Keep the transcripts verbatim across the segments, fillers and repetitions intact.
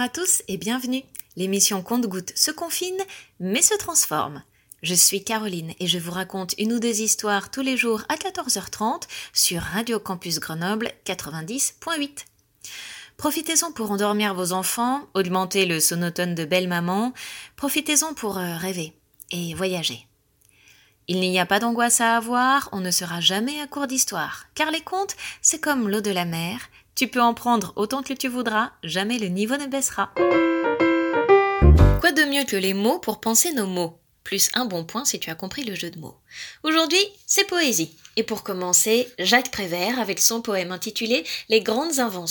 à tous et bienvenue. L'émission Compte-Gouttes se confine, mais se transforme. Je suis Caroline et je vous raconte une ou deux histoires tous les jours à quatorze heures trente sur Radio Campus Grenoble quatre-vingt-dix point huit. Profitez-en pour endormir vos enfants, augmenter le sonotone de belle maman, profitez-en pour euh, rêver et voyager. Il n'y a pas d'angoisse à avoir, on ne sera jamais à court d'histoire, car les contes, c'est comme l'eau de la mer, tu peux en prendre autant que tu voudras, jamais le niveau ne baissera. Quoi de mieux que les mots pour penser nos mots ? Plus un bon point si tu as compris le jeu de mots. Aujourd'hui, c'est poésie. Et pour commencer, Jacques Prévert avec son poème intitulé « Les grandes inventions ».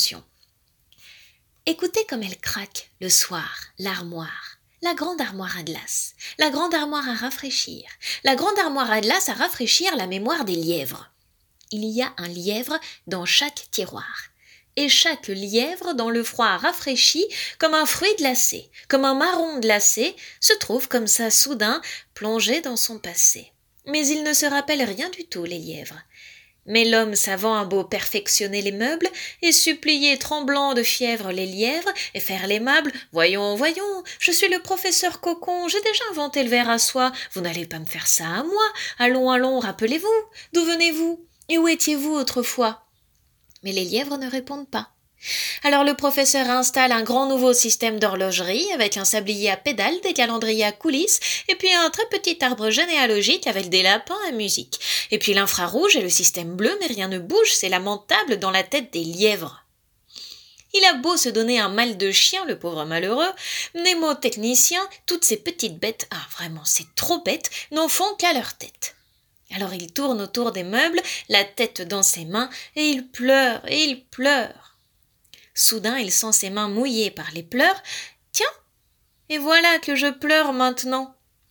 Écoutez comme elle craque, le soir, l'armoire. La grande armoire à glace, la grande armoire à rafraîchir, la grande armoire à glace à rafraîchir la mémoire des lièvres. Il y a un lièvre dans chaque tiroir. Et chaque lièvre, dans le froid rafraîchi, comme un fruit glacé, comme un marron glacé, se trouve comme ça soudain plongé dans son passé. Mais il ne se rappelle rien du tout, les lièvres. Mais l'homme savant a beau perfectionner les meubles et supplier tremblant de fièvre les lièvres et faire l'aimable « Voyons, voyons, je suis le professeur Cocon, j'ai déjà inventé le verre à soie, vous n'allez pas me faire ça à moi, allons, allons, rappelez-vous, d'où venez-vous et où étiez-vous autrefois ?» Mais les lièvres ne répondent pas. Alors le professeur installe un grand nouveau système d'horlogerie avec un sablier à pédales, des calendriers à coulisses et puis un très petit arbre généalogique avec des lapins à musique. Et puis l'infrarouge et le système bleu, mais rien ne bouge, c'est lamentable dans la tête des lièvres. Il a beau se donner un mal de chien, le pauvre malheureux, mnémotechnicien, toutes ces petites bêtes, ah vraiment c'est trop bête, n'en font qu'à leur tête. Alors il tourne autour des meubles, la tête dans ses mains, et il pleure, et il pleure. Soudain, il sent ses mains mouillées par les pleurs. Tiens, et voilà que je pleure maintenant.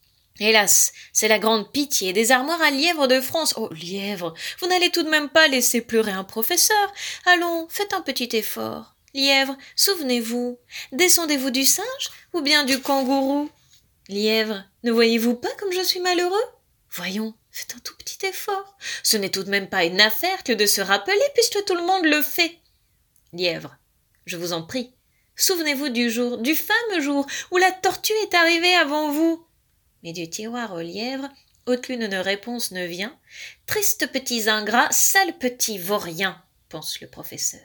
Hélas, c'est la grande pitié des armoires à lièvres de France. Oh, lièvre, vous n'allez tout de même pas laisser pleurer un professeur. Allons, faites un petit effort. Lièvre, souvenez-vous, descendez-vous du singe ou bien du kangourou ? Lièvre, ne voyez-vous pas comme je suis malheureux ? Voyons, faites un tout petit effort. Ce n'est tout de même pas une affaire que de se rappeler puisque tout le monde le fait. Lièvre, je vous en prie, souvenez-vous du jour, du fameux jour où la tortue est arrivée avant vous. Mais du tiroir au lièvre, aucune réponse ne vient. Tristes petits ingrats, sales petits vauriens, pense le professeur.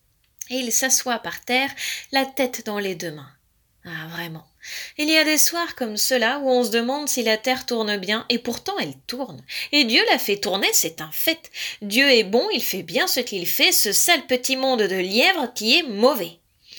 Et il s'assoit par terre, la tête dans les deux mains. Ah, vraiment. Il y a des soirs comme ceux-là où on se demande si la terre tourne bien, et pourtant elle tourne. Et Dieu la fait tourner, c'est un fait. Dieu est bon, il fait bien ce qu'il fait, ce sale petit monde de lièvres qui est mauvais.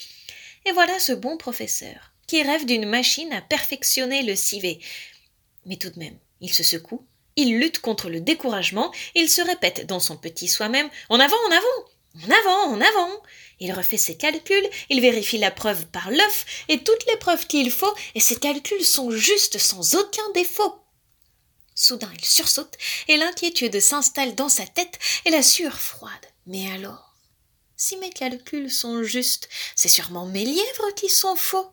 Et voilà ce bon professeur, qui rêve d'une machine à perfectionner le civet. Mais tout de même, il se secoue, il lutte contre le découragement, il se répète dans son petit soi-même « En avant, en avant !» En avant, en avant. Il refait ses calculs, il vérifie la preuve par l'œuf et toutes les preuves qu'il faut, et ses calculs sont justes sans aucun défaut. Soudain, il sursaute et l'inquiétude s'installe dans sa tête et la sueur froide. Mais alors, si mes calculs sont justes, c'est sûrement mes lièvres qui sont faux.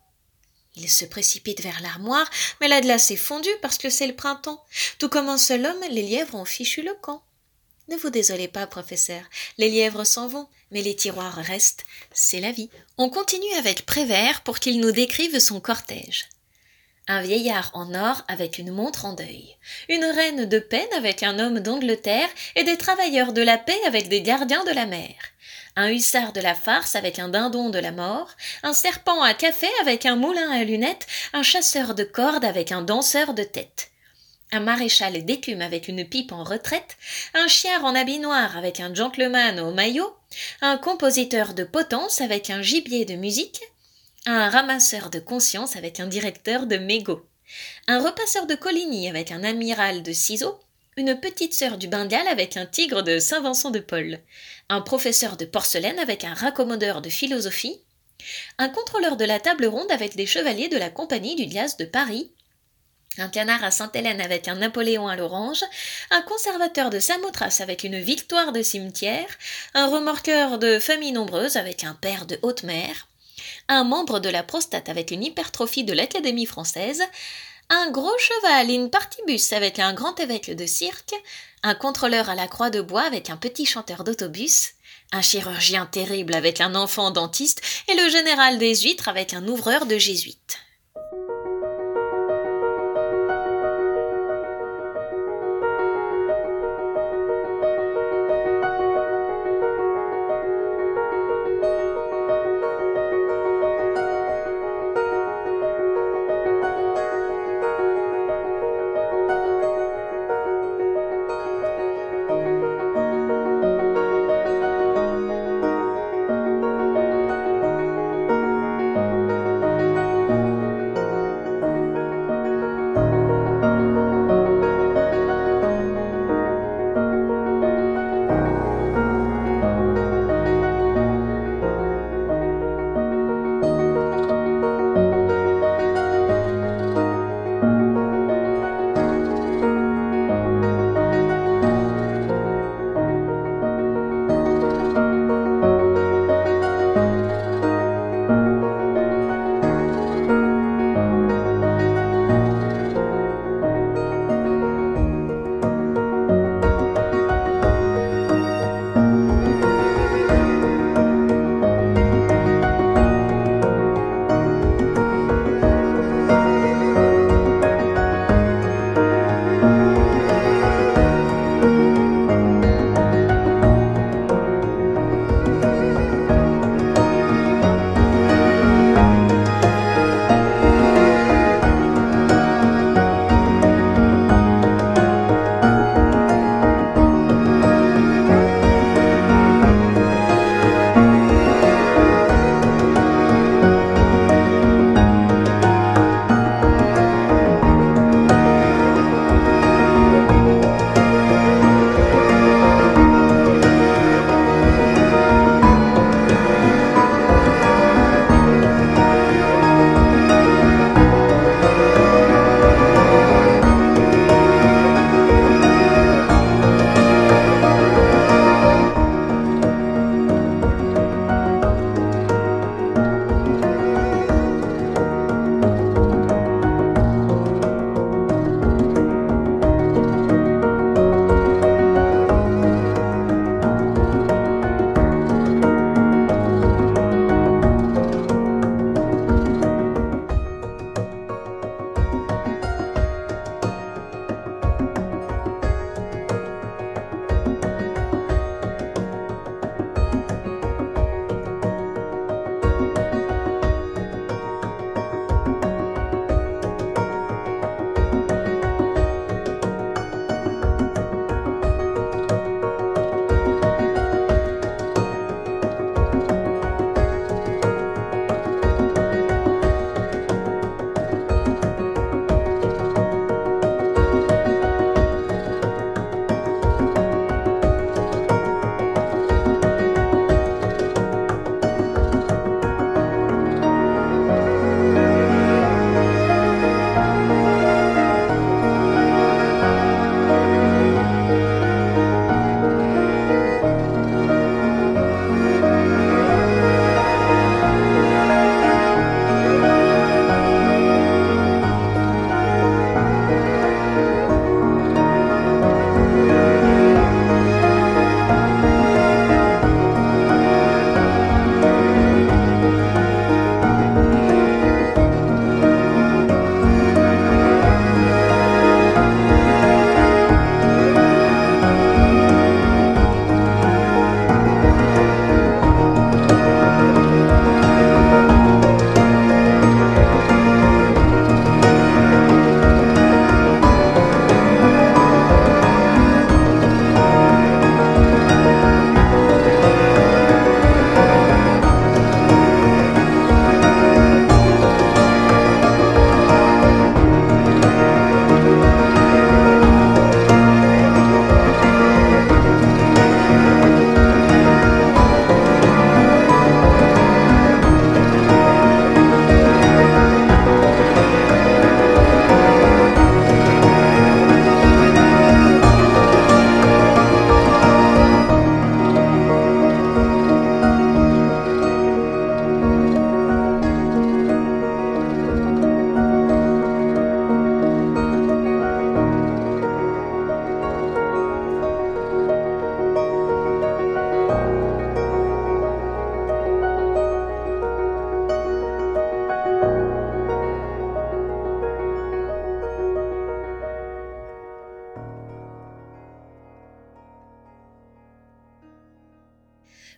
Il se précipite vers l'armoire, mais la glace est fondue parce que c'est le printemps. Tout comme un seul homme, les lièvres ont fichu le camp. Ne vous désolez pas, professeur, les lièvres s'en vont, mais les tiroirs restent, c'est la vie. On continue avec Prévert pour qu'il nous décrive son cortège. Un vieillard en or avec une montre en deuil, une reine de peine avec un homme d'Angleterre et des travailleurs de la paix avec des gardiens de la mer. Un hussard de la farce avec un dindon de la mort, un serpent à café avec un moulin à lunettes, un chasseur de cordes avec un danseur de tête. Un maréchal d'écume avec une pipe en retraite, un chiard en habit noir avec un gentleman au maillot, un compositeur de potence avec un gibier de musique, un ramasseur de conscience avec un directeur de mégot, un repasseur de Coligny avec un amiral de ciseaux, une petite sœur du Bengale avec un tigre de Saint-Vincent de Paul, un professeur de porcelaine avec un raccommodeur de philosophie, un contrôleur de la table ronde avec des chevaliers de la compagnie du Diaz de Paris, un canard à Sainte-Hélène avec un Napoléon à l'orange, un conservateur de Samothrace avec une victoire de cimetière, un remorqueur de famille nombreuse avec un père de haute mer, un membre de la prostate avec une hypertrophie de l'Académie française, Un gros cheval, une partibus avec un grand évêque de cirque, un contrôleur à la croix de bois avec un petit chanteur d'autobus, un chirurgien terrible avec un enfant dentiste et le général des huîtres avec un ouvreur de jésuites.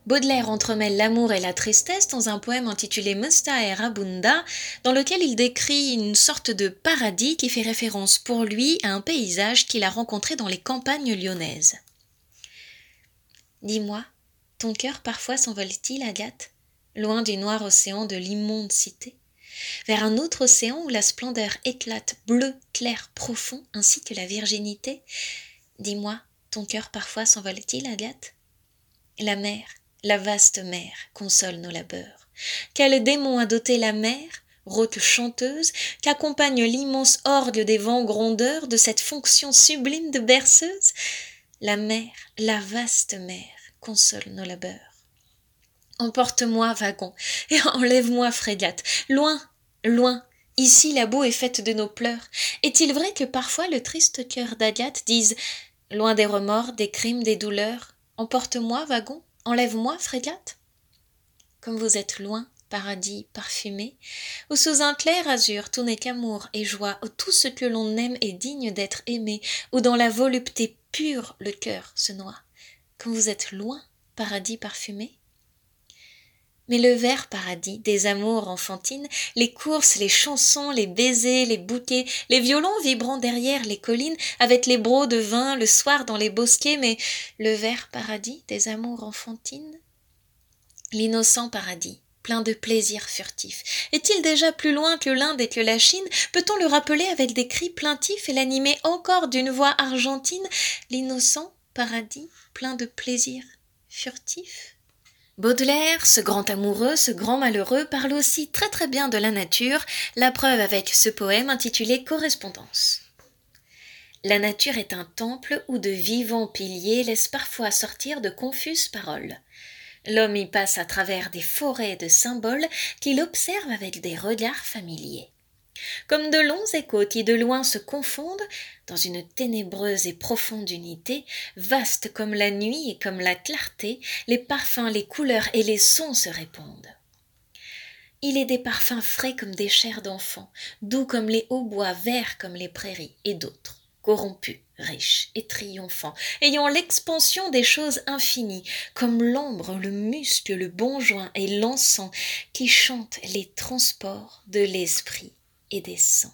Baudelaire entremêle l'amour et la tristesse dans un poème intitulé Musta e Rabunda, dans lequel il décrit une sorte de paradis qui fait référence pour lui à un paysage qu'il a rencontré dans les campagnes lyonnaises. Dis-moi, ton cœur parfois s'envole-t-il, Agathe, loin du noir océan de l'immonde cité, vers un autre océan où la splendeur éclate, bleu, clair, profond, ainsi que la virginité? Dis-moi, ton cœur parfois s'envole-t-il, Agathe? La mer, la vaste mer, console nos labeurs. Quel démon a doté la mer, rôte chanteuse, qu'accompagne l'immense orgue des vents grondeurs de cette fonction sublime de berceuse? La mer, la vaste mer, console nos labeurs. Emporte-moi, wagon, et enlève-moi, frégate, loin, loin, ici la boue est faite de nos pleurs. Est-il vrai que parfois le triste cœur d'Agathe dise, loin des remords, des crimes, des douleurs, emporte-moi, wagon, enlève-moi, frégate? Comme vous êtes loin, paradis parfumé, où sous un clair azur tout n'est qu'amour et joie, où tout ce que l'on aime est digne d'être aimé, où dans la volupté pure le cœur se noie. Comme vous êtes loin, paradis parfumé? Mais le vert paradis des amours enfantines, les courses, les chansons, les baisers, les bouquets, les violons vibrant derrière les collines, avec les brocs de vin le soir dans les bosquets, mais le vert paradis des amours enfantines? L'innocent paradis, plein de plaisirs furtifs, est-il déjà plus loin que l'Inde et que la Chine? Peut-on le rappeler avec des cris plaintifs et l'animer encore d'une voix argentine? L'innocent paradis, plein de plaisirs furtifs? Baudelaire, ce grand amoureux, ce grand malheureux, parle aussi très très bien de la nature, la preuve avec ce poème intitulé Correspondance. La nature est un temple où de vivants piliers laissent parfois sortir de confuses paroles. L'homme y passe à travers des forêts de symboles qu'il observe avec des regards familiers. Comme de longs échos qui de loin se confondent dans une ténébreuse et profonde unité, vaste comme la nuit et comme la clarté, les parfums, les couleurs et les sons se répondent. Il est des parfums frais comme des chairs d'enfants, doux comme les hautbois, verts comme les prairies, et d'autres, corrompus, riches et triomphants, ayant l'expansion des choses infinies, comme l'ombre, le musc, le bonjoin et l'encens, qui chantent les transports de l'esprit et des sens.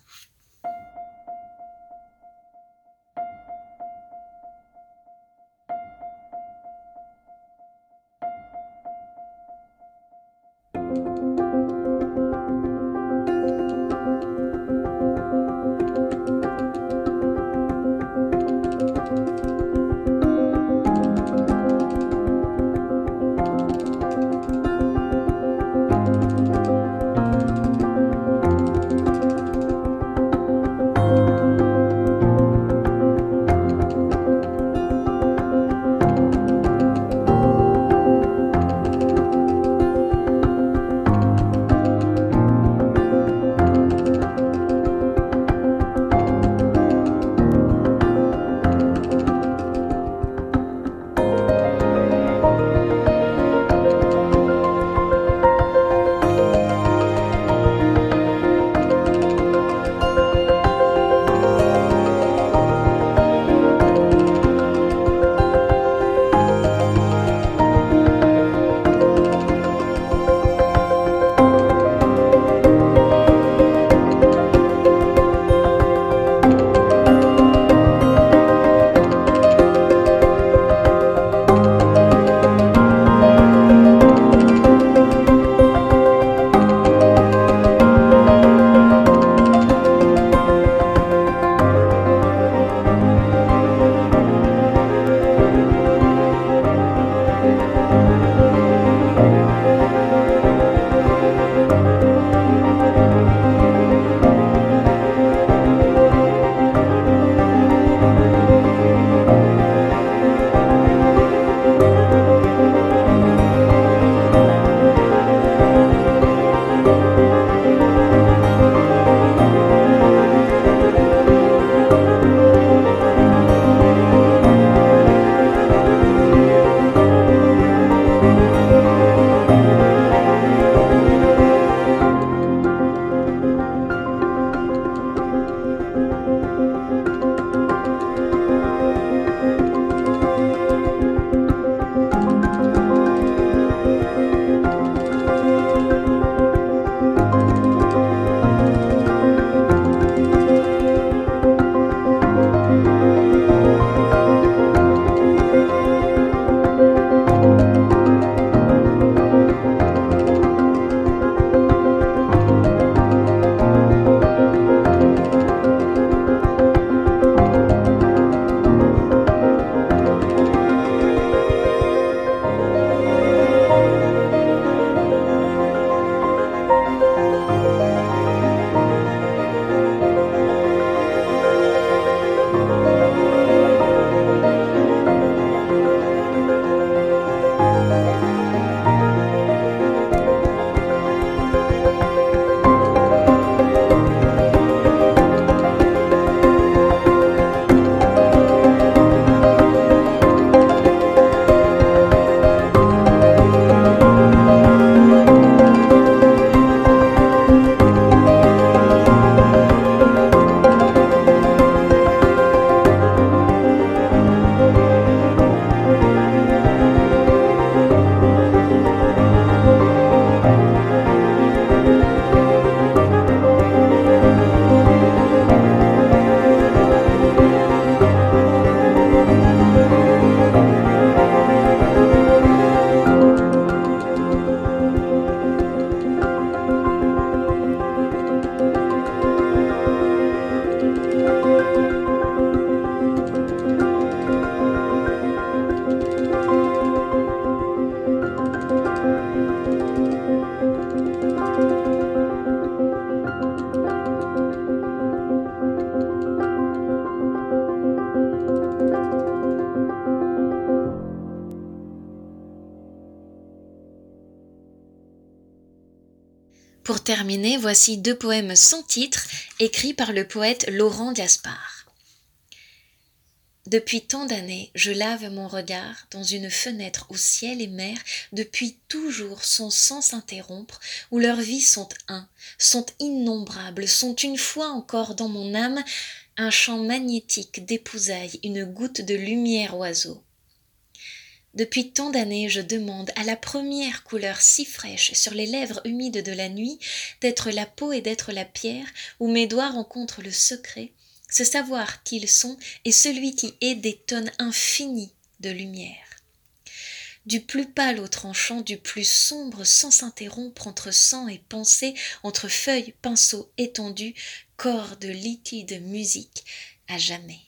Pour terminer, voici deux poèmes sans titre, écrits par le poète Laurent Gaspard. Depuis tant d'années, je lave mon regard dans une fenêtre où ciel et mer, depuis toujours, sont sans s'interrompre, où leurs vies sont un, sont innombrables, sont une fois encore dans mon âme, un champ magnétique d'épousailles, une goutte de lumière oiseau. Depuis tant d'années, je demande à la première couleur si fraîche sur les lèvres humides de la nuit d'être la peau et d'être la pierre où mes doigts rencontrent le secret, ce savoir qu'ils sont et celui qui est des tonnes infinies de lumière. Du plus pâle au tranchant, du plus sombre sans s'interrompre entre sang et pensée, entre feuilles, pinceaux étendus, corps de liquide musique, à jamais.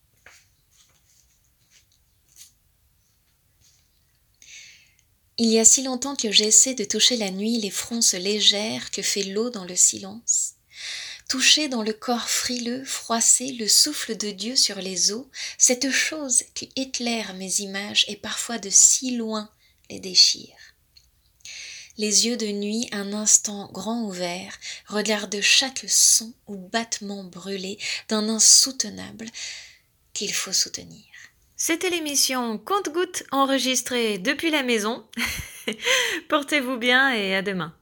Il y a si longtemps que j'essaie de toucher la nuit les fronces légères que fait l'eau dans le silence. Toucher dans le corps frileux, froissé, le souffle de Dieu sur les eaux, cette chose qui éclaire mes images et parfois de si loin les déchire. Les yeux de nuit, un instant grand ouverts, regardent chaque son ou battement brûlé d'un insoutenable qu'il faut soutenir. C'était l'émission Compte-Gouttes enregistrée depuis la maison. Portez-vous bien et à demain.